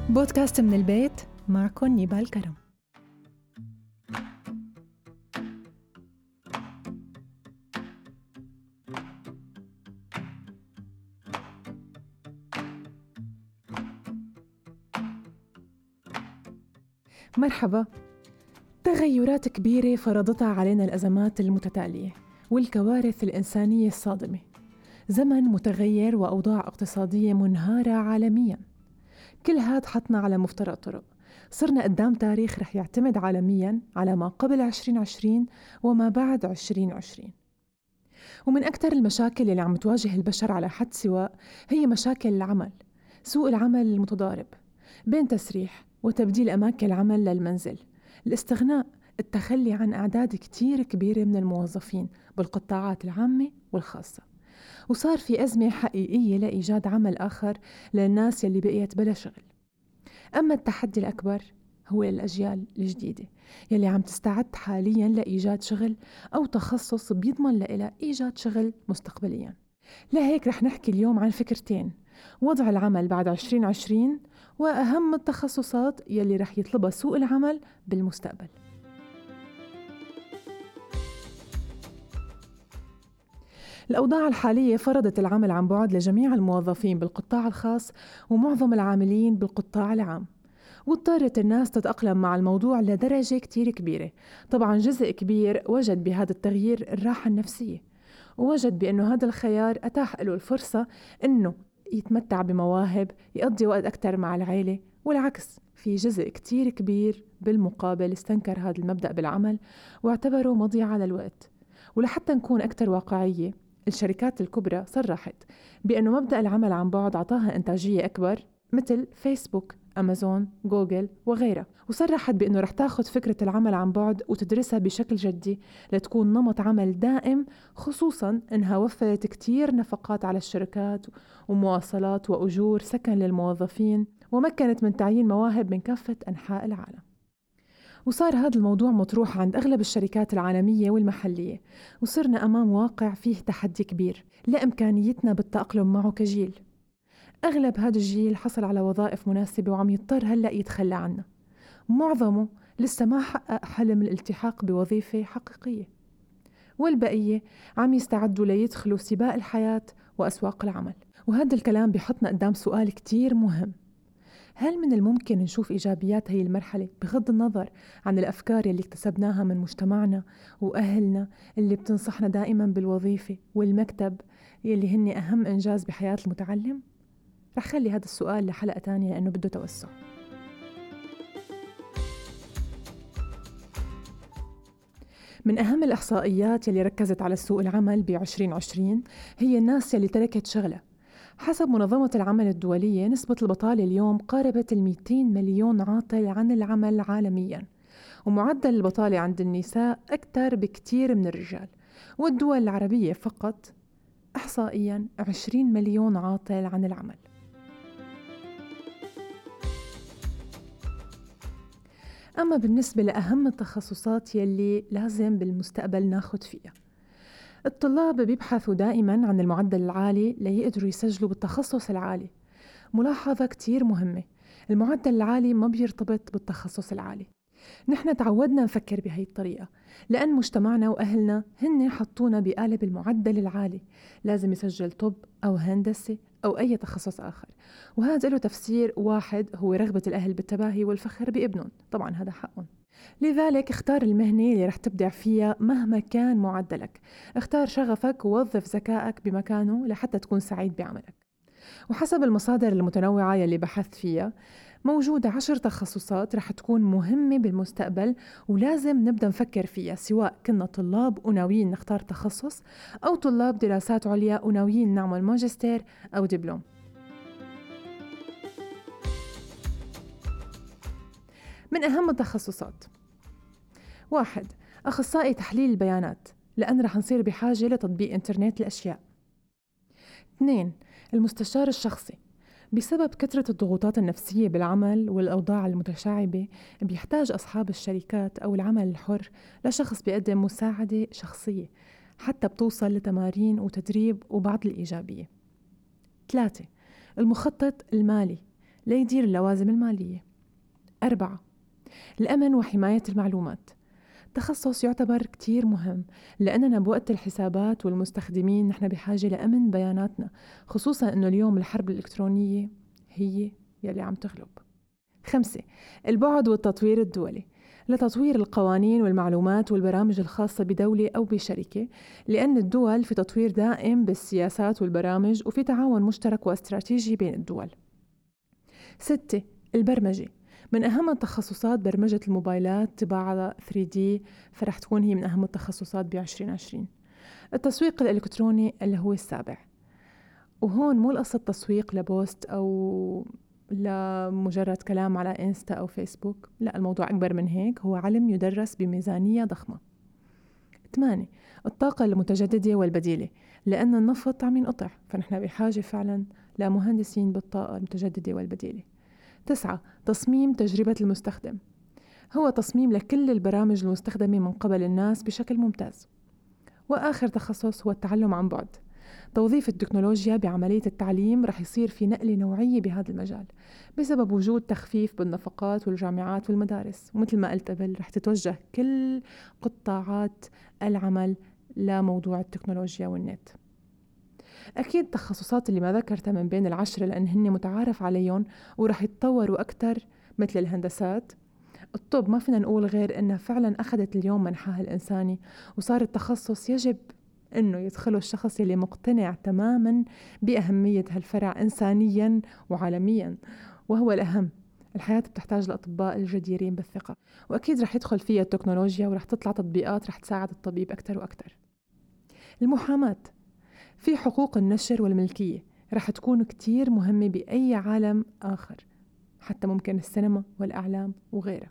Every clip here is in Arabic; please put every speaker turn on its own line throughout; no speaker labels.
بودكاست من البيت، معكم نيبال كرم. مرحبا. تغيرات كبيرة فرضتها علينا الأزمات المتتالية والكوارث الإنسانية الصادمة. زمن متغير وأوضاع اقتصادية منهارة عالمياً. كل هاد حطنا على مفترق طرق. صرنا قدام تاريخ رح يعتمد عالمياً على ما قبل 2020 وما بعد 2020. ومن أكثر المشاكل اللي عم تواجه البشر على حد سواء هي مشاكل العمل. سوق العمل المتضارب بين تسريح وتبديل أماكن العمل للمنزل، الاستغناء، التخلي عن أعداد كتير كبيرة من الموظفين بالقطاعات العامة والخاصة. وصار في أزمة حقيقية لإيجاد عمل آخر للناس يلي بقيت بلا شغل. أما التحدي الأكبر هو الأجيال الجديدة يلي عم تستعد حالياً لإيجاد شغل أو تخصص بيضمن لها إيجاد شغل مستقبلياً. لهيك رح نحكي اليوم عن فكرتين: وضع العمل بعد 2020 وأهم التخصصات يلي رح يطلبها سوق العمل بالمستقبل. الأوضاع الحالية فرضت العمل عن بعد لجميع الموظفين بالقطاع الخاص ومعظم العاملين بالقطاع العام، واضطرت الناس تتأقلم مع الموضوع لدرجة كتير كبيرة. طبعاً جزء كبير وجد بهذا التغيير الراحة النفسية، ووجد بأنه هذا الخيار أتاح له الفرصة أنه يتمتع بمواهب، يقضي وقت أكتر مع العائلة. والعكس، في جزء كتير كبير بالمقابل استنكر هذا المبدأ بالعمل واعتبره مضيعة للوقت. ولحتى نكون أكتر واقعية، الشركات الكبرى صرحت بأنه مبدأ العمل عن بعد عطاها إنتاجية أكبر، مثل فيسبوك، أمازون، جوجل وغيرها. وصرحت بأنه رح تاخد فكرة العمل عن بعد وتدرسها بشكل جدي لتكون نمط عمل دائم، خصوصاً إنها وفرت كتير نفقات على الشركات ومواصلات وأجور سكن للموظفين، ومكنت من تعيين مواهب من كافة أنحاء العالم. وصار هذا الموضوع مطروح عند أغلب الشركات العالمية والمحلية، وصرنا أمام واقع فيه تحدي كبير لإمكانيتنا بالتأقلم معه كجيل. أغلب هذا الجيل حصل على وظائف مناسبة وعم يضطر هلأ يتخلى عنها. معظمه لسه ما حقق حلم الالتحاق بوظيفة حقيقية، والبقية عم يستعدوا ليدخلوا سباق الحياة وأسواق العمل. وهذا الكلام بيحطنا قدام سؤال كتير مهم: هل من الممكن نشوف إيجابيات هاي المرحلة بغض النظر عن الأفكار اللي اكتسبناها من مجتمعنا وأهلنا اللي بتنصحنا دائما بالوظيفة والمكتب اللي هن أهم إنجاز بحياة المتعلم؟ رح خلي هذا السؤال لحلقة تانية لأنه بده توسع. من أهم الإحصائيات يلي ركزت على سوق العمل ب2020 هي الناس يلي تركت شغلها. حسب منظمة العمل الدولية، نسبة البطالة اليوم قاربت 200 مليون عاطل عن العمل عالمياً، ومعدل البطالة عند النساء أكثر بكتير من الرجال. والدول العربية فقط إحصائياً 20 مليون عاطل عن العمل. أما بالنسبة لأهم التخصصات يلي لازم بالمستقبل ناخد فيها، الطلاب بيبحثوا دائماً عن المعدل العالي ليقدروا يسجلوا بالتخصص العالي. ملاحظة كتير مهمة: المعدل العالي ما بيرتبط بالتخصص العالي. نحن تعودنا نفكر بهاي الطريقة لأن مجتمعنا وأهلنا هن حطونا بقالب المعدل العالي، لازم يسجل طب أو هندسة أو أي تخصص آخر. وهذا له تفسير واحد، هو رغبة الأهل بالتباهي والفخر بابنهم، طبعا هذا حقهم. لذلك اختار المهنة اللي رح تبدع فيها مهما كان معدلك. اختار شغفك ووظف ذكائك بمكانه لحتى تكون سعيد بعملك. وحسب المصادر المتنوعة يلي بحثت فيها، موجودة 10 تخصصات رح تكون مهمة بالمستقبل ولازم نبدأ نفكر فيها، سواء كنا طلاب وناويين نختار تخصص أو طلاب دراسات عليا وناويين نعمل ماجستير أو دبلوم. من أهم التخصصات: 1. أخصائي تحليل البيانات، لأن رح نصير بحاجة لتطبيق إنترنت الأشياء. 2. المستشار الشخصي، بسبب كثرة الضغوطات النفسية بالعمل والأوضاع المتشعبة بيحتاج أصحاب الشركات أو العمل الحر لشخص بيقدم مساعدة شخصية حتى بتوصل لتمارين وتدريب وبعض الإيجابية. 3. المخطط المالي، ليدير اللوازم المالية. 4. الأمن وحماية المعلومات. تخصص يعتبر كتير مهم لأننا بوقت الحسابات والمستخدمين نحن بحاجة لأمن بياناتنا، خصوصاً أنه اليوم الحرب الإلكترونية هي يلي عم تغلب. 5. البعد والتطوير الدولي لتطوير القوانين والمعلومات والبرامج الخاصة بدولة أو بشركة، لأن الدول في تطوير دائم بالسياسات والبرامج وفي تعاون مشترك واستراتيجي بين الدول. 6. البرمجة. من أهم التخصصات برمجة الموبايلات طباعة 3D، فرح تكون هي من أهم التخصصات ب2020. التسويق الإلكتروني اللي هو 7. وهون مو القصة تسويق لبوست أو لمجرد كلام على إنستا أو فيسبوك، لا، الموضوع أكبر من هيك، هو علم يدرس بميزانية ضخمة. 8. الطاقة المتجددة والبديلة، لأن النفط عم ينقطع، فنحن بحاجة فعلا لمهندسين بالطاقة المتجددة والبديلة. 9. تصميم تجربة المستخدم، هو تصميم لكل البرامج المستخدمة من قبل الناس بشكل ممتاز. وآخر تخصص هو التعلم عن بعد. توظيف التكنولوجيا بعملية التعليم رح يصير في نقلة نوعية بهذا المجال بسبب وجود تخفيف بالنفقات والجامعات والمدارس، ومثل ما قلت قبل رح تتوجه كل قطاعات العمل لموضوع التكنولوجيا والنت. أكيد التخصصات اللي ما ذكرتها من بين 10 لأن هن متعارف عليهم ورح يتطوروا أكتر، مثل الهندسات. الطب ما فينا نقول غير إنها فعلا أخذت اليوم منحاها الإنساني، وصار التخصص يجب إنه يدخله الشخص اللي مقتنع تماما بأهمية هالفرع إنسانيا وعالميا، وهو الأهم. الحياة بتحتاج الأطباء الجديرين بالثقة، وأكيد رح يدخل فيها التكنولوجيا ورح تطلع تطبيقات رح تساعد الطبيب أكتر وأكتر. المحاماة، في حقوق النشر والملكية رح تكون كتير مهمة بأي عالم آخر، حتى ممكن السينما والأعلام وغيرها.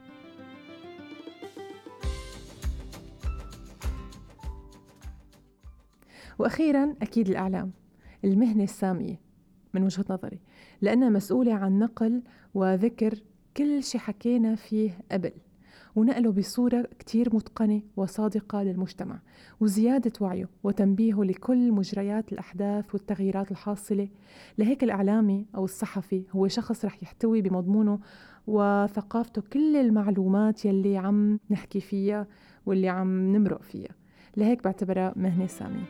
وأخيراً أكيد الإعلام، المهنة السامية من وجهة نظري، لأنها مسؤولة عن نقل وذكر كل شي حكينا فيه قبل، ونقله بصورة كتير متقنة وصادقة للمجتمع، وزيادة وعيه وتنبيهه لكل مجريات الأحداث والتغييرات الحاصلة. لهيك الإعلامي أو الصحفي هو شخص رح يحتوي بمضمونه وثقافته كل المعلومات يلي عم نحكي فيها واللي عم نمرق فيها، لهيك بعتبرها مهنة سامية.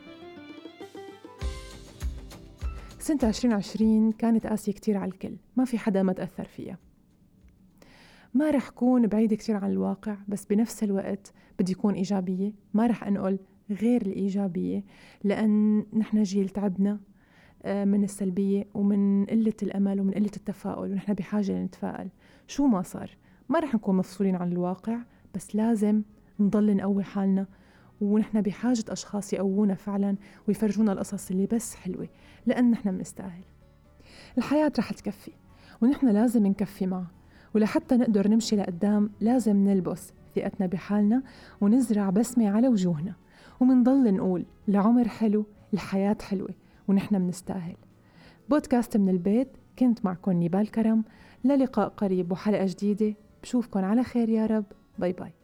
سنة 2020 كانت قاسية كتير على الكل، ما في حدا ما تأثر فيها. ما رح كون بعيدة كتير عن الواقع، بس بنفس الوقت بدي يكون إيجابية، ما رح أنقل غير الإيجابية، لأن نحن جيل تعبنا من السلبية ومن قلة الأمل ومن قلة التفاؤل، ونحن بحاجة لنتفائل. شو ما صار ما رح نكون مفصولين عن الواقع، بس لازم نضل نقوي حالنا، ونحن بحاجة أشخاص يقوونا فعلا ويفرجونا القصص اللي بس حلوة، لأن نحن بنستاهل. الحياة رح تكفي ونحن لازم نكفي معها، ولحتى نقدر نمشي لقدام لازم نلبس ثقتنا بحالنا ونزرع بسمة على وجوهنا، ومنضل نقول العمر حلو، الحياة حلوة، ونحن بنستاهل. بودكاست من البيت، كنت معكم نيبال كرم، للقاء قريب وحلقة جديدة، بشوفكن على خير يا رب. باي باي.